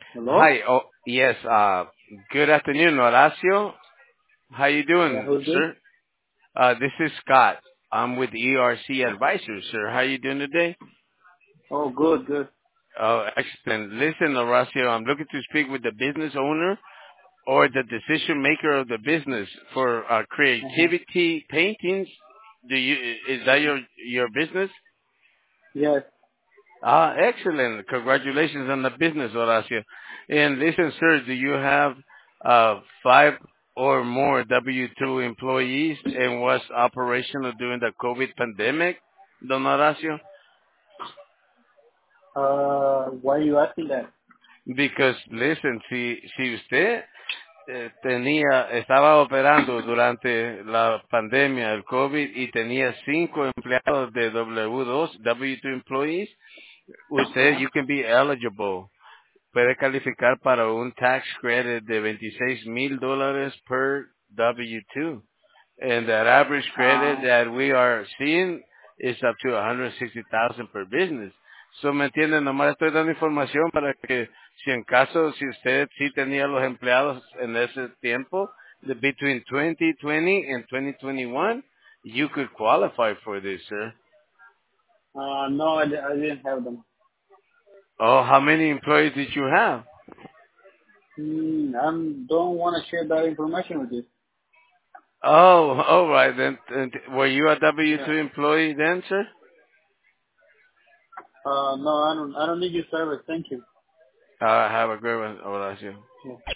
Hello? Hi. Oh, yes. Good afternoon, Horacio. How you Yeah, doing, who's this? sir? This is Scott. I'm with ERC Advisors, sir. How you doing today? Oh, good, good. Oh, excellent. Listen, Horacio, I'm looking to speak with the business owner or the decision maker of the business for Uh-huh. creativity paintings. Is that your business? Yes. Excellent. Congratulations on the business, Horacio. And listen, sir, do you have five or more W-2 employees and was operational during the COVID pandemic, don Horacio? Why are you asking that? Because, listen, si usted estaba operando durante la pandemia del COVID y tenía 5 empleados de W2, W2 employees, usted, Uh-huh. you can be eligible puede calificar para un tax credit de $26,000 per W-2. And that average credit Uh, that we are seeing is up to 160,000 per business. So, ¿me entienden? Nomás estoy dando información para que, si en caso, si usted sí tenía los empleados en ese tiempo, between 2020 and 2021, you could qualify for this, sir. no, I didn't have them. Oh, how many employees did you have? I don't want to share that information with you. Oh, all right then. And were you a Yeah. W-2 employee then, sir? No, I don't need your service. Thank you. Have a great one, Horacio. Yeah.